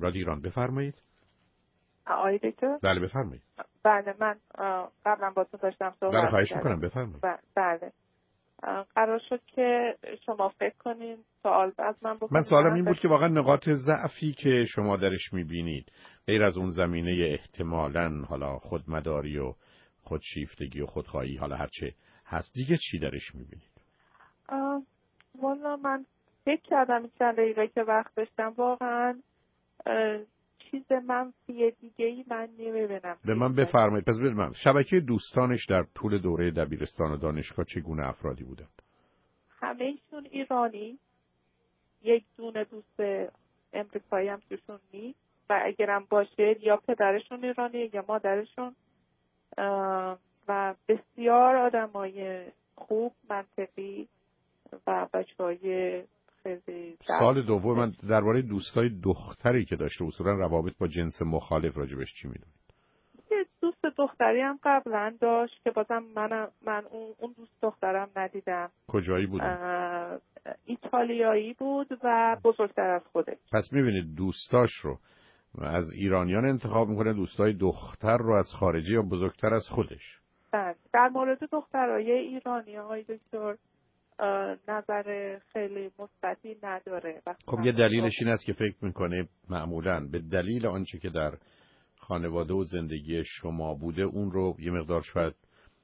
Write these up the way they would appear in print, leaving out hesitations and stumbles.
رادیو ایران. بفرمایید. آقای دکتر؟ بله بفرمایید. بله من قبلا با تو داشتم صحبت بله خواهش میکنم بفرمایید. بله قرار شد که شما فکر کنین سوال از من بکنید. من سوالم این بود که واقعا نقاط ضعفی که شما درش میبینید غیر از اون زمینه احتمالاً حالا خودمداری و خودشیفتگی و خودخواهی حالا هرچه هست دیگه چی درش میبینید؟ والا من فکر کردم چند دقیقه که وقت داشتم واقعا چیز منفی دیگه‌ای من نمی‌بینم. به من بفرمایید. پس ببینید من شبکه دوستانش در طول دوره دبیرستان و دانشگاه چگونه افرادی بودند؟ همه‌شون ایرانی، یک دونه دوست امریکایی هم توشون نیست و اگرم باشه یا پدرشون ایرانی یا مادرشون و بسیار آدمای خوب منطقی و بچه‌های خیلی. سال دوم من درباره دوستای دختری که داشته اصولا روابط با جنس مخالف راجبش چی میدونید؟ یه دوست دختری هم قبلا داشت که بازم من اون دوست دخترم ندیدم. کجایی بود؟ ایتالیایی بود و بزرگتر از خودش. پس میبینید دوستاش رو از ایرانیان انتخاب میکنه، دوستای دختر رو از خارجی یا بزرگتر از خودش. بله در مورد دخترای ایرانی های دکتر نظر خیلی مثبتی نداره. خب یه دلیلش این است که فکر میکنه معمولاً به دلیل آنچه که در خانواده و زندگی شما بوده اون رو یه مقدار شاید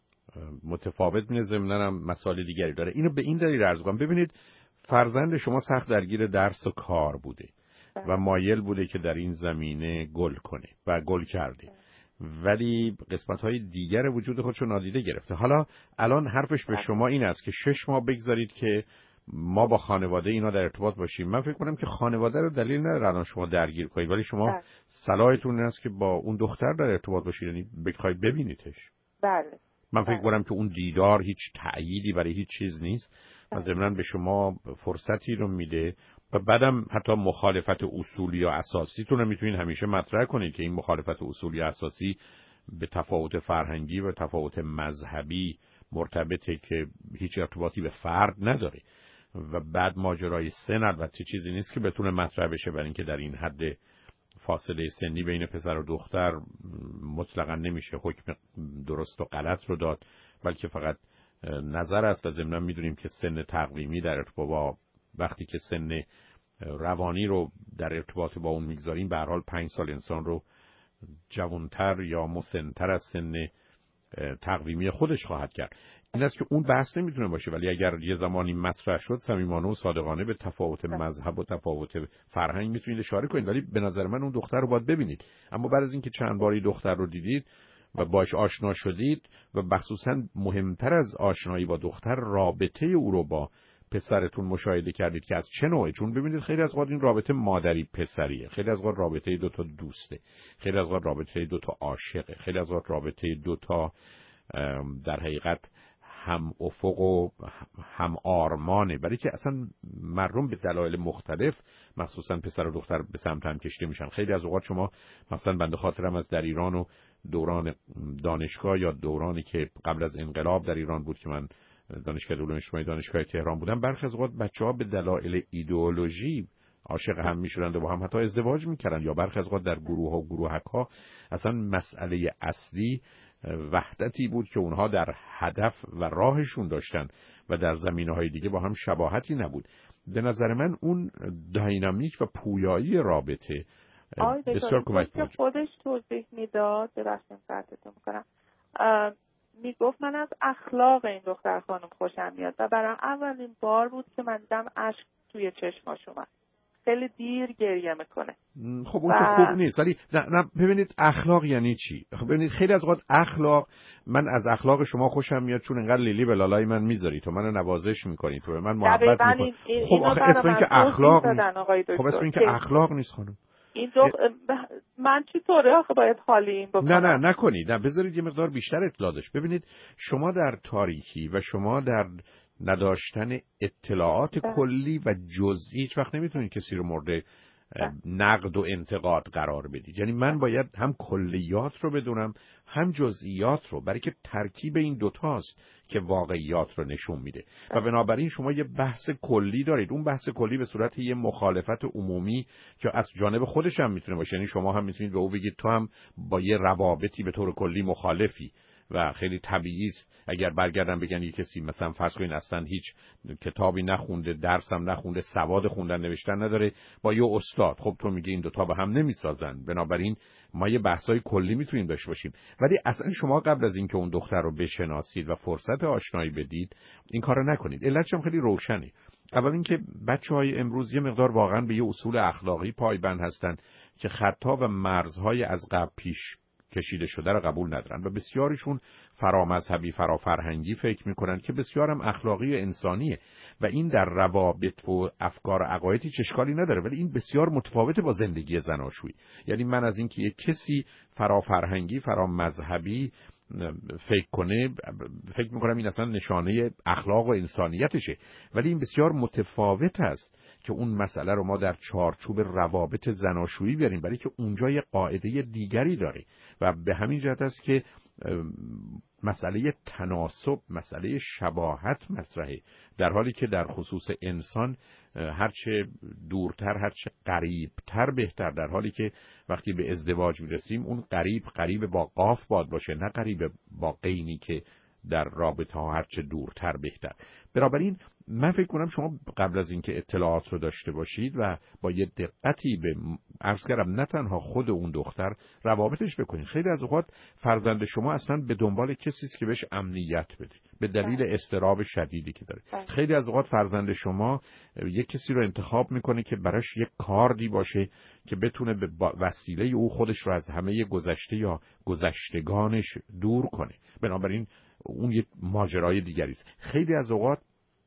متفاوت می‌بینه، ضمناً هم مسائل دیگری داره. اینو به این دلیل عرض می‌کنم ببینید فرزند شما سخت درگیر درس و کار بوده و مایل بوده که در این زمینه گل کنه و گل کرده، ولی قسمت‌های دیگر وجود خودشو نادیده گرفته. حالا الان حرفش به شما این است که 6 ماه بگذارید که ما با خانواده اینا در ارتباط باشیم. من فکر کنم که خانواده رو دلیل نداره الان شما درگیر کنید، ولی شما صلاحتون این است که با اون دختر در ارتباط باشید، یعنی بخواید ببینیدش. بله. من فکر کنم که اون دیدار هیچ تأییدی برای هیچ چیز نیست و ضمناً به شما فرصتی رو میده و بعدم حتی مخالفت اصولی یا اساسیتون رو میتونید همیشه مطرح کنید که این مخالفت اصولی اساسی به تفاوت فرهنگی و تفاوت مذهبی مرتبطه که هیچ ارتباطی به فرد نداره و بعد ماجرای سن البته چیزی نیست که بتونه مطرح بشه، برای اینکه در این حد فاصله سنی بین پسر و دختر مطلقاً نمیشه حکم درست و غلط رو داد، بلکه فقط نظر است و ضمناً میدونیم که سن تقویمی در ارتباط با وقتی که سن روانی رو در ارتباط با اون میگذاریم به هر حال 5 سال انسان رو جوانتر یا مسنتر از سن تقویمی خودش خواهد کرد. این است که اون بحث نمیتونه باشه، ولی اگر یه زمانی مطرح شد صمیمانه و صادقانه به تفاوت مذهب و تفاوت فرهنگ میتونید اشاره کنید، ولی به نظر من اون دختر رو باید ببینید. اما بعد از اینکه چند باری دختر رو دیدید و باش آشنا شدید و مخصوصا مهمتر از آشنایی با دختر رابطه او رو با پسرتون مشاهده کردید که از چه نوعه، چون ببینید خیلی از وقت این رابطه مادری پسریه، خیلی از وقت رابطه دو تا دوسته، خیلی از وقت رابطه دو تا عاشقه، خیلی از وقت رابطه دو تا در حقیقت هم افق و هم آرمانه، برای که اصلا مردم به دلایل مختلف مخصوصا پسر و دختر به سمت هم کشیده میشن. خیلی از اوقات شما مثلا بنده خاطرم از در ایران و دوران دانشگاه یا دورانی که قبل از انقلاب در ایران بود که من دانشگاه علوم اجتماعی دانشگاه تهران بودم، برخی از اوقات بچه‌ها به دلایل ایدئولوژی عاشق هم میشدند و با هم حتی ازدواج میکردن، یا برخی از اوقات در گروه و گروهک‌ها اصلا مسئله اصلی وحدتی بود که اونها در هدف و راهشون داشتن و در زمینه‌های دیگه با هم شباهتی نبود. به نظر من اون دینامیک و پویایی رابطه بسیار کمک می‌کنه. خودش توضیح میداد، درستم قطعتون میکنم، میگفت من از اخلاق این دختر خانم خوشم میاد و برای اولین بار بود که من دیدم اشک توی چشماش اومد. خیلی دیر گریه میکنه. خب اون که خوب نیست، ولی نه ببینید اخلاق یعنی چی؟ خب ببینید خیلی از اوقات اخلاق، من از اخلاق شما خوشم میاد چون انقدر لیلی به لالای من میذاری، تو منو نوازش میکنی، تو به من محبت میکنی. خب آخه اسم این که اخلاق نیست. خب اسم این که اخلاق نیست خانم. این من چطوره آخه باید حالی این بکنم؟ نه نکنید، نه بذارید یه مقدار بیشتر اطلاع داشت. ببینید شما در تاریکی و شما در نداشتن اطلاعات کلی و جزئی هیچ وقت نمیتونید کسی رو مورد نقد و انتقاد قرار بدید. یعنی من باید هم کلیات رو بدونم هم جزئیات رو، برای که ترکیب این دوتاست که واقعیات رو نشون میده. و بنابراین شما یه بحث کلی دارید، اون بحث کلی به صورت یه مخالفت عمومی که از جانب خودش هم میتونه باشه. یعنی شما هم میتونید به او بگید تو هم با یه روابطی به طور کلی مخالفی و خیلی طبیعی است اگر برگردن بگن یک کسی مثلا فرض کنین اصلا هیچ کتابی نخونده، درس هم نخونده، سواد خوندن نوشتن نداره، با یه استاد، خب تو میگی این دوتا به هم نمیسازن. بنابراین ما یه بحثای کلی میتونیم داشته باشیم، ولی اصلا شما قبل از اینکه اون دختر رو بشناسید و فرصت آشنایی بدید این کارو نکنید. علتش هم خیلی روشنه. اول اینکه بچه‌های امروز یه مقدار واقعا به یه اصول اخلاقی پایبند هستن که خطا و مرزهای از قبل پیش کشیده شده رو قبول ندارن و بسیاریشون فرامذهبی، فرافرهنگی فکر میکنن که بسیارم اخلاقی و انسانیه و این در روابط و افکار و عقایدی اشکالی نداره، ولی این بسیار متفاوته با زندگی زناشویی. یعنی من از اینکه یک کسی فرافرهنگی، فرامذهبی فکر کنه، فکر میکنم این اصلا نشانه اخلاق و انسانیتشه، ولی این بسیار متفاوت است که اون مسئله رو ما در چارچوب روابط زناشویی بیاریم، برای که اونجا یه قاعده دیگری داره و به همین جهت است که مسئله تناسب، مسئله شباهت مطرحه، در حالی که در خصوص انسان هرچه دورتر، هرچه قریبتر بهتر، در حالی که وقتی به ازدواج میرسیم اون قریب با قاف باد باشه، نه قریب با قینی که در رابطه ها هرچه دورتر بهتر. بنابراین من فکر کنم شما قبل از اینکه اطلاعات رو داشته باشید و با یه دقتی به عرض کردم نه تنها خود اون دختر روابطش بکنید. خیلی از اوقات فرزند شما اصلا به دنبال کسی است که بهش امنیت بده به دلیل اضطراب شدیدی که داره. خیلی از اوقات فرزند شما یک کسی رو انتخاب میکنه که براش یک کاردی باشه که بتونه به وسیله او خودش رو از همه گذشته یا گذشتگانش دور کنه. بنابراین اون یک ماجرای دیگری است. خیلی از اوقات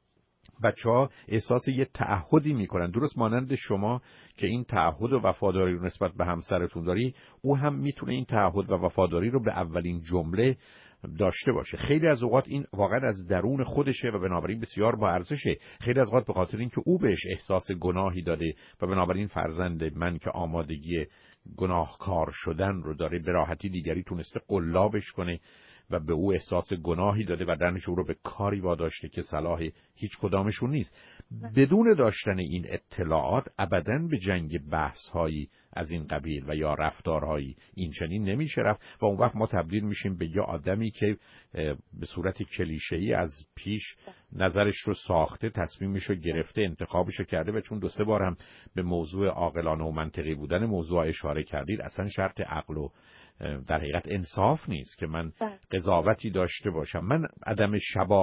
بچه‌ها احساس یه تعهدی میکنن، درست مانند شما که این تعهد و وفاداری رو نسبت به همسرتون داری، او هم میتونه این تعهد و وفاداری رو به اولین جمله داشته باشه. خیلی از اوقات این واقعا از درون خودشه و بنابراین بسیار با ارزشه. خیلی از اوقات به خاطر اینکه او بهش احساس گناهی داده و بنابراین فرزند من که آمادگی گناهکار شدن رو داره، به راحتی دیگری تونسته قلابش کنه و به او احساس گناهی داده و درنش او رو به کاری واداشته که صلاح هیچ کدامشون نیست. بدون داشتن این اطلاعات ابداً به جنگ بحث‌هایی از این قبیل و یا رفتارهایی این چنین نمیشه رفت و اون وقت ما تبدیل میشیم به یه آدمی که به صورت کلیشه‌ای از پیش نظرش رو ساخته، تصمیمش رو گرفته، انتخابش رو کرده و چون 2-3 بار هم به موضوع عاقلانه و منطقی بودن موضوع اشاره کردید، اصلا شرط عقل و در حقیقت انصاف نیست که من قضاوتی داشته باشم. من عدم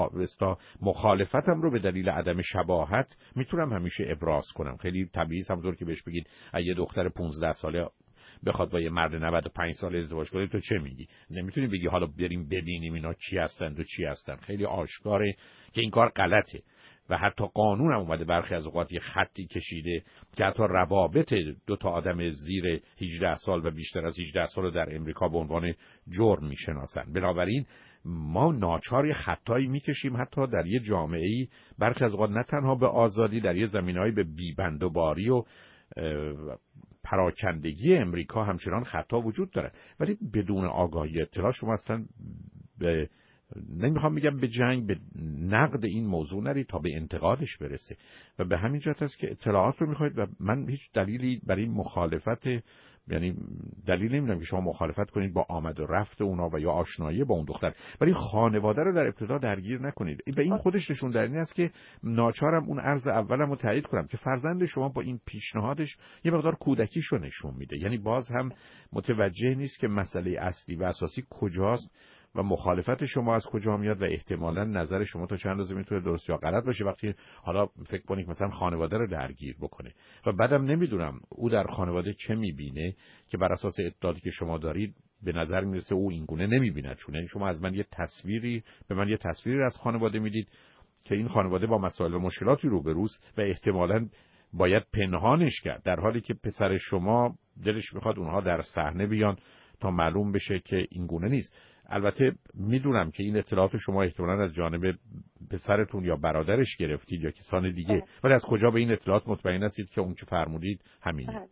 مخالفتم رو به دلیل عدم شباهت میتونم همیشه ابراز کنم. خیلی طبیعی است همونطور که بهش بگید یه دختر 15 ساله بخواد با یه مرد 95 ساله ازدواج کنه تو چه میگی؟ نمیتونی بگی حالا بریم ببینیم اینا چی هستند و چی هستن. خیلی آشکاره که این کار غلطه و حتی قانون هم اومده برخی از اوقات یه خطی کشیده که حتی روابط 2 آدم زیر 18 سال و بیشتر از 18 سال رو در امریکا به عنوان جرم میشناسن. بنابراین ما ناچار یه خطایی میکشیم حتی در یه جامعه‌ای برخی از اوقات نه تنها به آزادی، در یه زمینه‌ای به بی‌بندوباری و پراکندگی امریکا همچنان خطا وجود داره. ولی بدون آگاهی اطلاع شما اصلا به نمیخوام بگم به جنگ، به نقد این موضوع نرید تا به انتقادش برسه و به همین جهت است که اطلاعات رو میخواید و من هیچ دلیلی برای مخالفت، یعنی دلیل نمیدونم که شما مخالفت کنید با آمد و رفت اونا و یا آشنایی با اون دختر، ولی خانواده رو در ابتدا درگیر نکنید. و این خودش نشون در این است که ناچارم اون عرض اولم رو تایید کنم که فرزند شما با این پیشنهادش یه مقدار کودکیشو نشون میده. یعنی باز هم متوجه نیست که مسئله اصلی و اساسی کجاست و مخالفت شما از کجا میاد و احتمالاً نظر شما تا چند روز میتونه درست یا غلط باشه. وقتی حالا فکر کنید مثلا خانواده رو درگیر بکنه و بعدم نمیدونم او در خانواده چه میبینه که بر اساس اطلاعاتی که شما دارید به نظر میرسه او اینگونه نمیبیند. چون شما از من یه تصویری از خانواده میدید که این خانواده با مسائل و مشکلاتی روبروست و احتمالاً باید پنهانش کرد، در حالی که پسر شما دلش میخواد اونها در صحنه بیان تا معلوم بشه که این گونه نیست. البته میدونم که این اطلاعات شما احتمالاً از جانب پسرتون یا برادرش گرفتید یا کسان دیگه، ولی از کجا به این اطلاعات مطمئن هستید که اون چه فرمودید همینه؟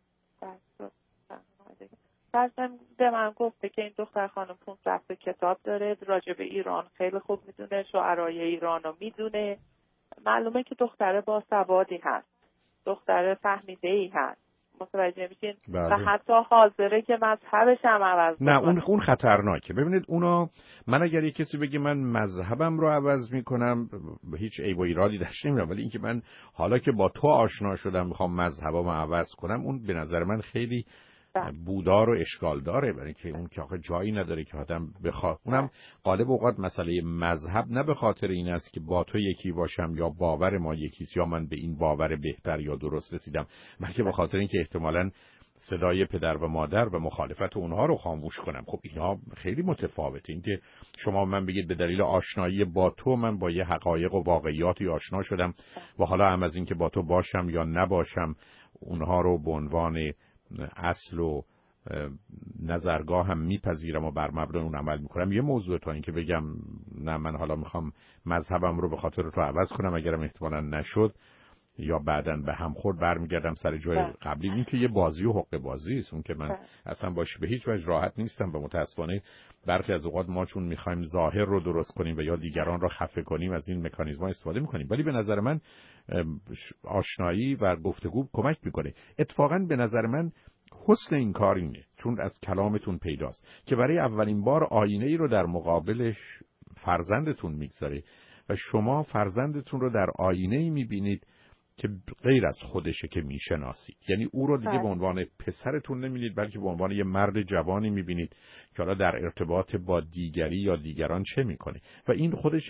فرزند به من گفته که این دختر خانم 15 کتاب داره راجع به ایران، خیلی خوب میدونه، شاعرای ایران رو میدونه، معلومه که دختر باسوادی هست، دختر فهمیده‌ای هست، متوجه میشین؟ و حتی حاضره که مذهبش هم عوض نه اون خطرناکه. ببینید اونا، من اگر یک کسی بگه من مذهبم رو عوض میکنم هیچ عیب و ایرادی درش نمیارم، ولی اینکه من حالا که با تو آشنا شدم میخوام مذهبامو عوض کنم، اون به نظر من خیلی بودار و اشکال داره، برای که اون که آخه جایی نداره که آدم بخواد. اونم غالب اوقات مسئله مذهب نه به خاطر این است که با تو یکی باشم یا باور ما یکیست یا من به این باور بهتر یا درست رسیدم، بلکه به خاطر اینکه احتمالاً صدای پدر و مادر و مخالفت اونها رو خاموش کنم. خب اینا خیلی متفاوته. اینکه شما من بگید به دلیل آشنایی با تو من با یه حقایق و واقعیاتی آشنا شدم و حالا هم از اینکه با تو باشم یا نباشم اونها رو به عنوان اصل و نظرگاه هم میپذیرم و بر مبنای اون عمل میکنم، یه موضوع. تا اینکه بگم نه من حالا میخوام مذهبم رو به خاطر تو عوض کنم، اگرم احتمالاً نشد یا بعداً به هم خورد برمیگردم سر جای قبلی، این که یه بازی و حق بازی است. اون که من اصلا باش به هیچ وجه راحت نیستم و متاسفانه برخی از اوقات ما چون میخوایم ظاهر رو درست کنیم و یا دیگران رو خفه کنیم از این مکانیزم‌ها استفاده میکنیم، ولی به نظر من آشنایی و گفتگو کمک میکنه. اتفاقاً به نظر من حسن این کار اینه، چون از کلامتون پیداست که برای اولین بار آینه‌ای رو در مقابلش فرزندتون میگذاره و شما فرزندتون رو در آینه‌ای میبینید که غیر از خودشه که میشناسید. یعنی او رو دیگه به عنوان پسرتون نمیبینید، بلکه به عنوان یه مرد جوانی میبینید که حالا در ارتباط با دیگری یا دیگران چه میکنه و این خودش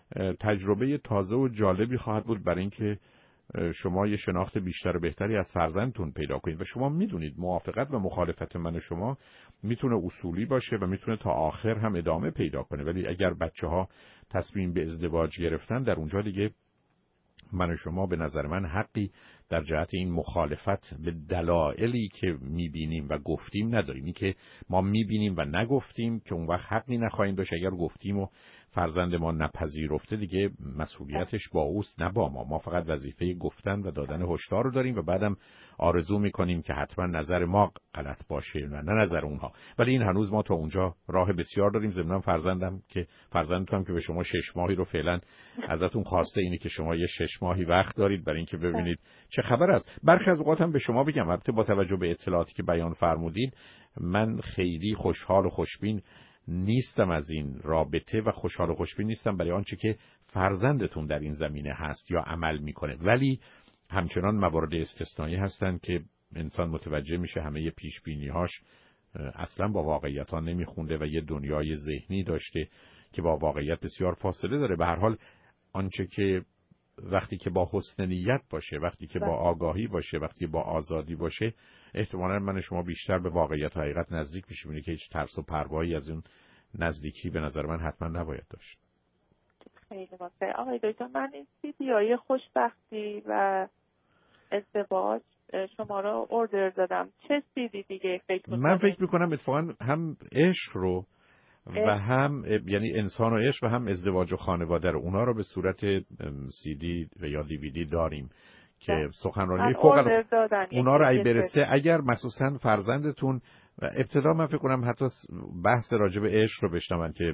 تجربه تازه و جالبی خواهد بود برای اینکه شما یه شناخت بیشتر و بهتری از فرزندتون پیدا کنید. و شما میدونید موافقت و مخالفت من و شما میتونه اصولی باشه و میتونه تا آخر هم ادامه پیدا کنه، ولی اگر بچه‌ها تصمیم به ازدواج گرفتن در اونجا دیگه من و شما به نظر من حقی در جهت این مخالفت به دلایلی که میبینیم و گفتیم نداریم. این که ما میبینیم و نگفتیم که اون وقت حقی نخواهیم داشت، اگر گفتیم و فرزند ما نپذیرفته دیگه مسئولیتش با اوست نه با ما. ما فقط وظیفه گفتن و دادن هشدار رو داریم و بعدم آرزو میکنیم که حتما نظر ما غلط باشه و نه نظر اونها، ولی این هنوز ما تا اونجا راه بسیار داریم. ضمن فرزندتون که به شما 6 ماهی رو فعلا ازتون خواسته اینه که شما یه 6 ماهی وقت دارید برای اینکه ببینید چه خبر است. برخی از اوقات هم به شما بگم البته با توجه به اطلاعاتی که بیان فرمودید من خیلی خوشحال و خوشبین نیستم از این رابطه و خوشحال و خوشبین نیستم برای آنچه که فرزندتون در این زمینه هست یا عمل میکنه، ولی همچنان موارد استثنایی هستن که انسان متوجه میشه همه پیش بینی‌هاش اصلا با واقعیت ها نمیخونده و یه دنیای ذهنی داشته که با واقعیت بسیار فاصله داره. به هر حال آنچه که وقتی که با حسن نیت باشه، وقتی که با آگاهی باشه، وقتی با آزادی باشه، احتمالاً من شما بیشتر به واقعیت و حقیقت نزدیک میشیم. اینه که هیچ ترس و پروایی از اون نزدیکی به نظر من حتما نباید داشت. خیلی ممنون آقای دکتر. من این سیدیای خوشبختی و ازدواج شما رو اوردر دادم، چه سیدی دیگه فکر می‌کنید؟ من فکر می‌کنم اتفاقاً هم عشق رو و هم یعنی انسان و عشق و هم ازدواج و خانواده رو اونا رو به صورت CD و یا DVD داریم که سخنرانی فوق اونا رو اگه برسه، اگر مخصوصا فرزندتون و ابتدا من فکر کنم حتی بحث راجع به عشق رو بشنون که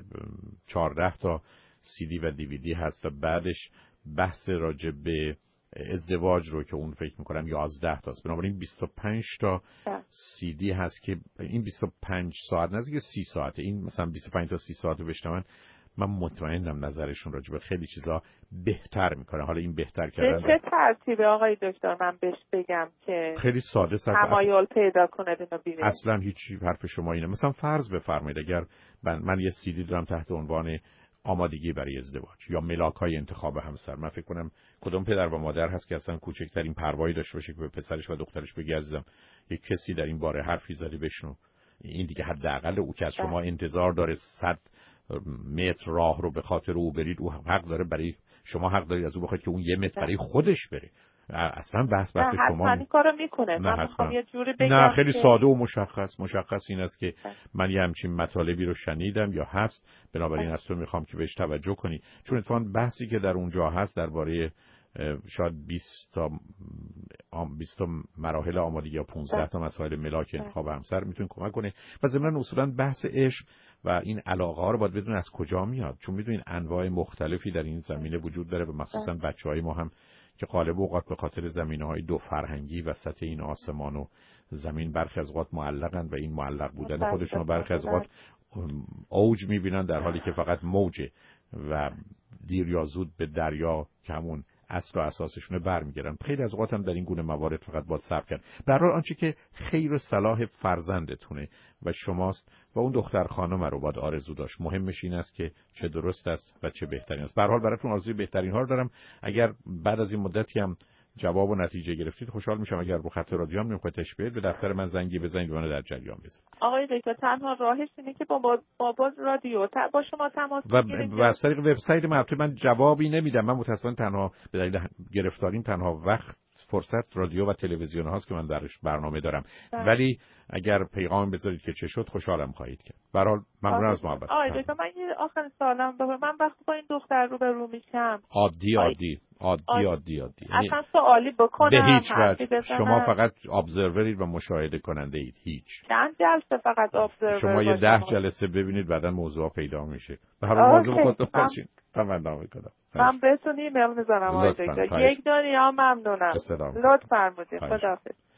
14 تا CD و DVD هست و بعدش بحث راجع به ازدواج رو که اون فکر میکنم 11 تاست، بنابراین 25 تا CD هست که این 25 ساعت نزدیک 30 ساعته. این مثلا 25 تا 30 ساعت رو بشنون من مطمئنم نظرشون راجع به خیلی چیزا بهتر میکنه. حالا این بهتر کردن چه ترتیبه آقای دکتر من بهش بگم که خیلی ساده تمایل پیدا کنه اینو ببینه؟ اصلا هیچی، حرف شما اینه. مثلا فرض بفرمایید اگر من یه CD دارم تحت عنوان آمادگی برای ازدواج یا ملاک‌های انتخاب همسر، من فکر کنم کدوم پدر و مادر هست که اصلا کوچکترین پروایی داشته باشه که به پسرش و دخترش بگه عزیزم یک کسی در این باره حرفی زده بشنو. این دیگه حداقل او که از شما انتظار داره 100 متر راه رو به خاطر او برید، او حق داره برای شما حق دارید از او بخواید که اون 1 متر برای خودش بره. اصلا بحث شما این کارو میکنه. من میخوام یه جوری بگم نه خیلی ساده و مشخص این است که من یه همچین مطالبی رو شنیدم یا هست، بنابراین از تو میخوام که بهش توجه کنی، چون اتفاقاً بحثی که در اونجا هست درباره شاید 20 تا مراحل آمادگی یا 15 تا مسائل ملاک انتخاب همسر میتونه کمک کنه. و ضمن اصولا بحث عشق و این علاقه ها رو باید بدون از کجا میاد، چون میدونین انواع مختلفی در این زمینه وجود داره و مخصوصا بچهای ما هم که غالب اوقات به خاطر زمینه‌های دو فرهنگی وسط این آسمان و زمین برخی از اوقات معلقن و این معلق بودن خودشون رو برخی از اوقات اوج میبینن در حالی که فقط موجه و دیر یا زود به دریا که همون اصل و اساسشونه برمیگردن. خیلی از اوقات هم در این گونه موارد فقط باید صبر کرد. به هر حال آنچه که خیر و صلاح فرزندتونه و شماست و اون دختر خانم رو باید آرزو داشت. مهمش این است که چه درست است و چه بهترین است. به هر حال براتون آرزوی بهترین ها رو دارم. اگر بعد از این مدتی هم جواب و نتیجه گرفتید خوشحال میشم. اگر رو خط رادیو هم نمیخواید تشبیه به دفتر من زنگی بزنید و من در جریان بذارید. آقای دکتر تنها راهش اینه که با رادیو با شما تماس بگیرید و از طریق وبسایت من جوابی نمیدم. من متأسفانه تنها به دلیل گرفتاریم تنها وقت فرصت رادیو و تلویزیون هاست که من درش برنامه دارم. ولی اگر پیغام بذارید که چه شد خوشحالم خواهید کرد. به هر حال ممنون از محبت. آقای دکتر من یه آخرین سوالم من وقتی با این دختر رو میشم عادی اصلا سوالی بکنم به هیچ وجه شما فقط ابزرورید و مشاهده کننده اید. هیچ چند جلسه فقط ابزرور شما یه 10 جلسه ببینید بعدا موضوع پیدا میشه. به هر حال موضوع خودتون باشین. تمام میکنم. من بهتون ایمیل میزنم آقای دکتر. یک دنیا ممنونم. لطف فرمودید. خداحافظ.